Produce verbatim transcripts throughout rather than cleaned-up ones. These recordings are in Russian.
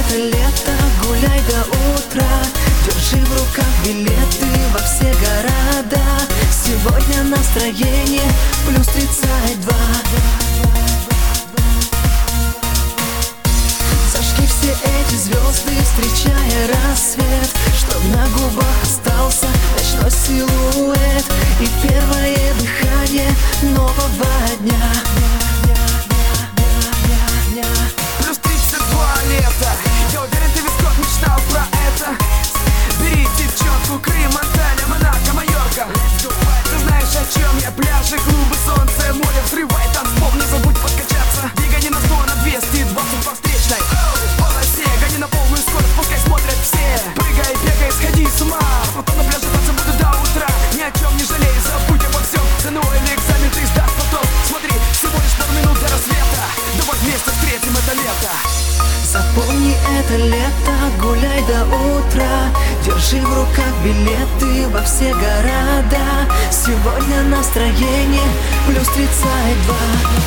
это лето, гуляй до утра. Держи в руках билеты во все города. Сегодня настроение плюс тридцать два. Зажги все эти звезды, встречая рассвет, чтоб на губах остался ночной силуэт и первое дыхание нового дня. Плюс тридцать два лето. Я уверен, ты весь год мечтал про это. Бери девчонку, Крым, Анталия, Монако, Майорка. Ты знаешь, о чем я? Пляжи, клубы, солнце, море, взрывай танцпол, не забудь подкачаться. Двигай на сто, на двести двадцать по встречной полосе. Гони на полную скорость, пускай смотрят все. Прыгай, бегай, сходи с ума. Потом на пляже танцы буду до утра. Ни о чем не жалей, забудь обо всем. ЗНО или экзамен ты сдашь потом. Смотри, всего лишь пару минут до рассвета. Давай вместе встретим это лето. Запомни это лето, гуляй до утра. Держи в руках билеты во все города. Сегодня настроение плюс тридцать два.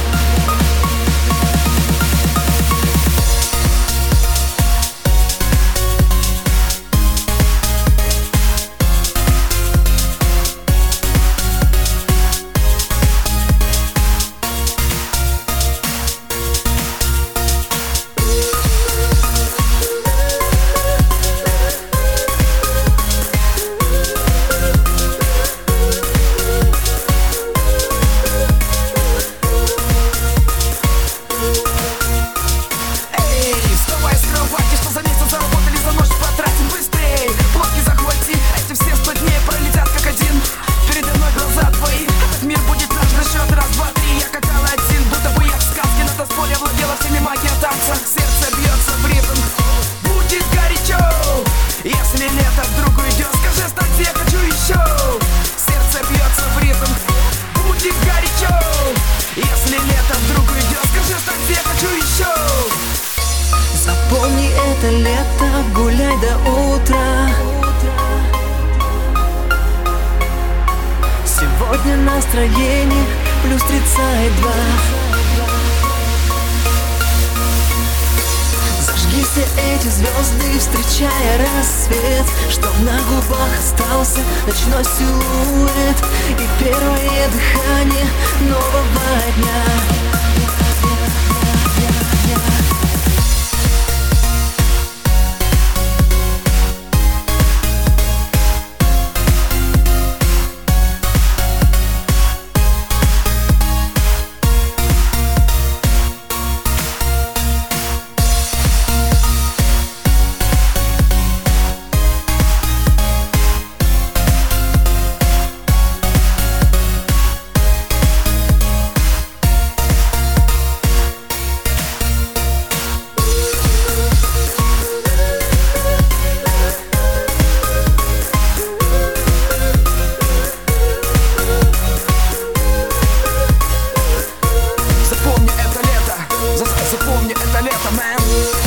Сердце бьется в ритм, будет горячо. Если лето вдруг уйдет, скажи, останься, я хочу еще. Сердце бьется в ритм, будет горячо. Если лето вдруг уйдет, скажи, останься, я хочу еще. Запомни это лето, гуляй до утра. Сегодня настроение плюс тридцать два. Зажги все эти звезды, встречая рассвет, чтоб на губах остался ночной силуэт и первое дыхание нового дня. Запомни это лето, man.